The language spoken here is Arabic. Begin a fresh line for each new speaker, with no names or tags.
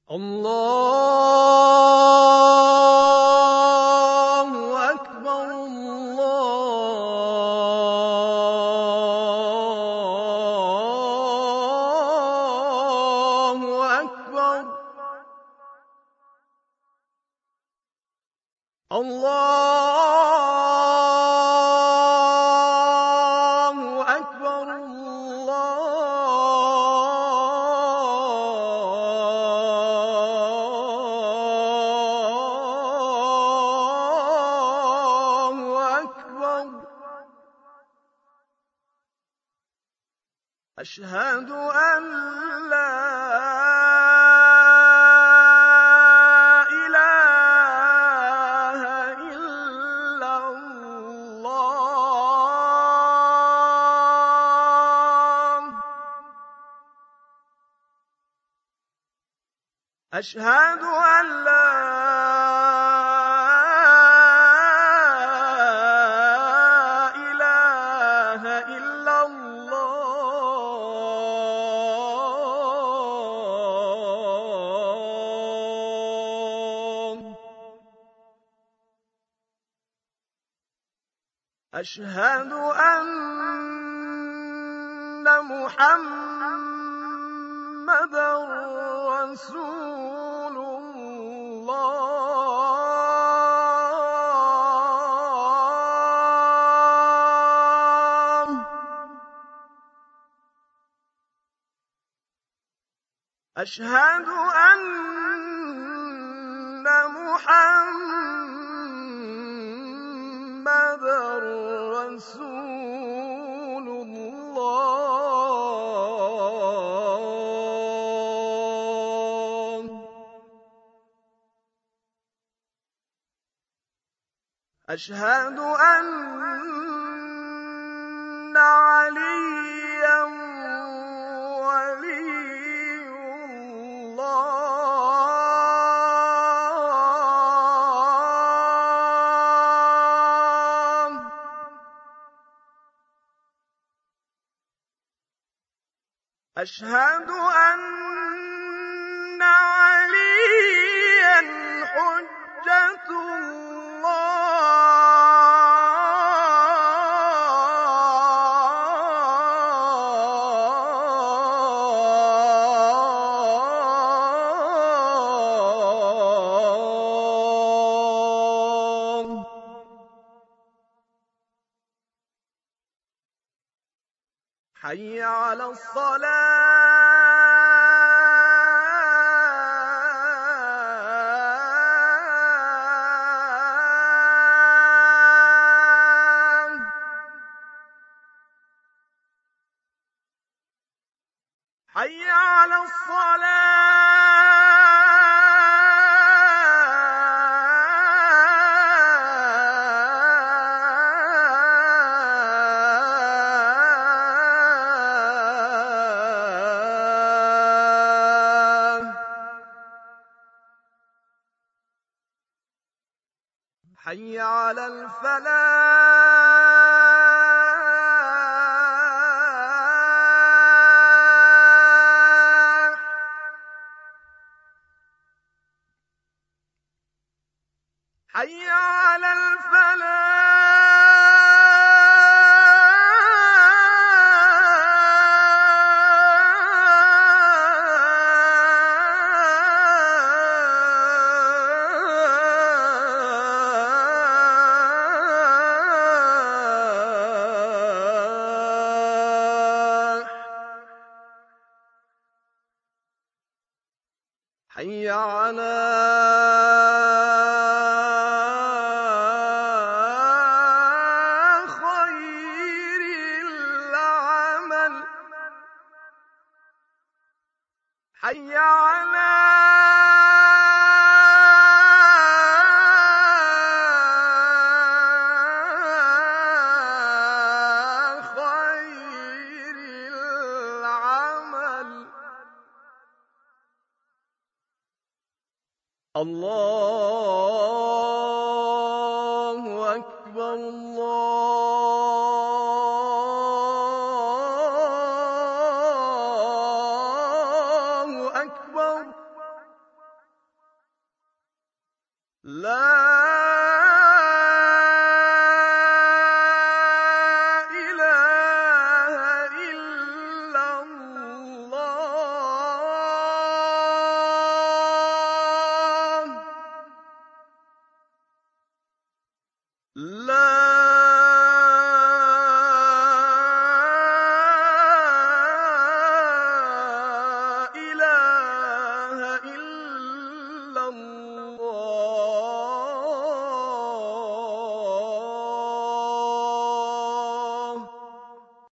الله أكبر الله أكبر الله أكبر الله أكبر. أشهد أن لا إله إلا الله. أشهد أن لا إله إلا الله. أشهد أن محمدًا رسول الله. أشهد أن محمدًا رسول الله. أشهد أن عليا ولي الله. أشهد أن عليا حجة الله. حي على الصلاة. حي على الصلاة. حي على الفلاح. حي على الفلاح. حي على خير العمل. حي على خير العمل. الله أكبر الله أكبر. لا إله إلا الله لا